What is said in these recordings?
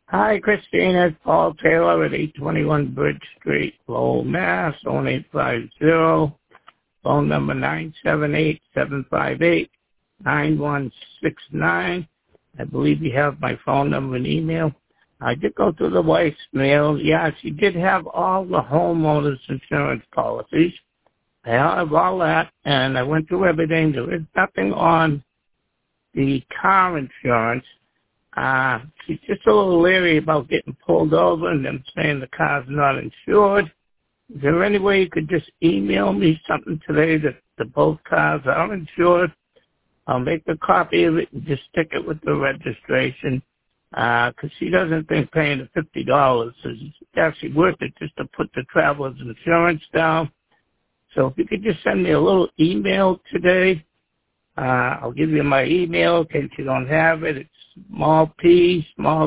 Hi, Christina. It's Paul Taylor at 821 Bridge Street, Lowell, Mass. 1850. Phone number 978-758-9169. I believe you have my phone number and email. I did go through the voicemail. Yeah, she did have all the homeowners insurance policies. I have all that, and I went through everything. There is nothing on the car insurance. She's just a little leery about getting pulled over and them saying the car's not insured. Is there any way you could just email me something today that both cars are insured? I'll make a copy of it and just stick it with the registration, because she doesn't think paying the $50 is actually worth it just to put the traveler's insurance down. So if you could just send me a little email today, I'll give you my email in case you don't have it. It's small t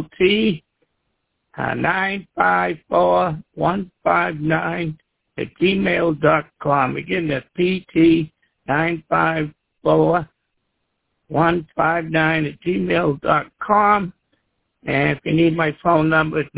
954159 at gmail.com. Again, that's pt954159 at gmail.com. And if you need my phone number, it's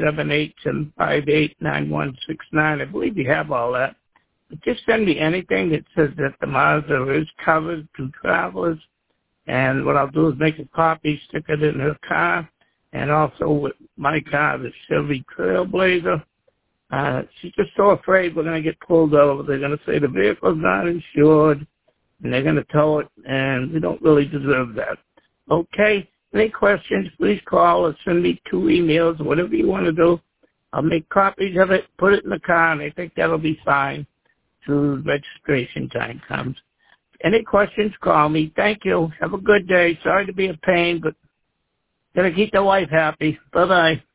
978-758-9169. I believe you have all that. But just send me anything that says that the Mazda is covered to travelers. And what I'll do is make a copy, stick it in her car, and also with my car, the Chevy Trailblazer. She's just so afraid we're going to get pulled over. They're going to say the vehicle's not insured, and they're going to tow it, and we don't really deserve that. Okay? Any questions, please call or send me 2 emails, whatever you want to do. I'll make copies of it, put it in the car, and I think that'll be fine till registration time comes. Any questions, call me. Thank you. Have a good day. Sorry to be a pain, but got to keep the wife happy. Bye-bye.